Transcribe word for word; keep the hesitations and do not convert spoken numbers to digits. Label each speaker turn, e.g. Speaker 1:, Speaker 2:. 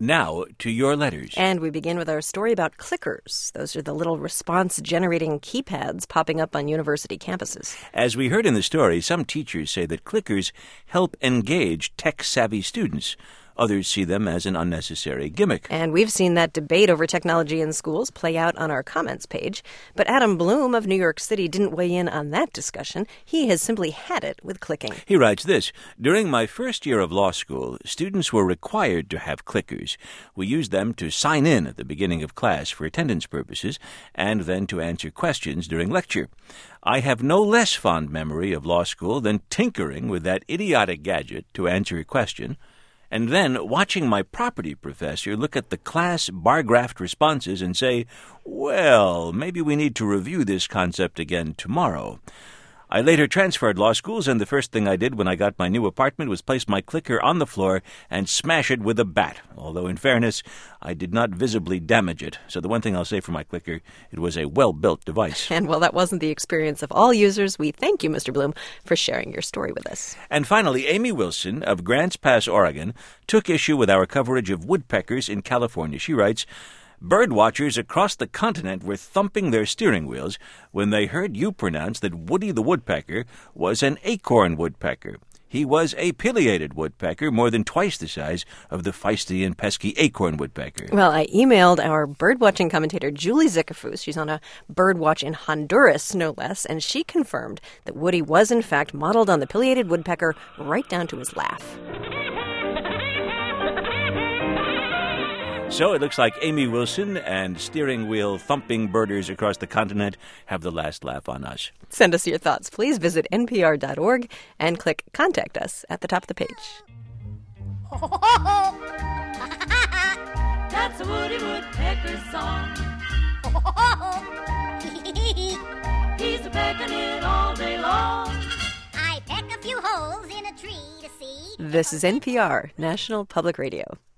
Speaker 1: Now to your letters.
Speaker 2: And we begin with our story about clickers. Those are the little response-generating keypads popping up on university campuses.
Speaker 1: As we heard in the story, some teachers say that clickers help engage tech-savvy students. Others see them as an unnecessary gimmick.
Speaker 2: And we've seen that debate over technology in schools play out on our comments page. But Adam Bloom of New York City didn't weigh in on that discussion. He has simply had it with clicking.
Speaker 1: He writes this: During my first year of law school, students were required to have clickers. We used them to sign in at the beginning of class for attendance purposes, and then to answer questions during lecture. I have no less fond memory of law school than tinkering with that idiotic gadget to answer a question, and then watching my property professor look at the class bar graphed responses and say, well, maybe we need to review this concept again tomorrow. I later transferred law schools, and the first thing I did when I got my new apartment was place my clicker on the floor and smash it with a bat, although in fairness, I did not visibly damage it. So the one thing I'll say for my clicker, it was a well-built device.
Speaker 2: And while that wasn't the experience of all users, we thank you, Mister Bloom, for sharing your story with us.
Speaker 1: And finally, Amy Wilson of Grants Pass, Oregon, took issue with our coverage of woodpeckers in California. She writes, bird watchers across the continent were thumping their steering wheels when they heard you pronounce that Woody the Woodpecker was an acorn woodpecker. He was a pileated woodpecker, more than twice the size of the feisty and pesky acorn woodpecker.
Speaker 2: Well, I emailed our birdwatching commentator, Julie Zickerfuss. She's on a birdwatch in Honduras, no less, and she confirmed that Woody was, in fact, modeled on the pileated woodpecker right down to his laugh.
Speaker 1: So it looks like Amy Wilson and steering wheel thumping birders across the continent have the last laugh on us.
Speaker 2: Send us your thoughts. Please visit N P R dot org and click Contact Us at the top of the page.
Speaker 3: That's a Woody Woodpecker song. He's a pecking it all day long.
Speaker 4: I peck a few holes in a tree to see.
Speaker 2: This is N P R, National Public Radio.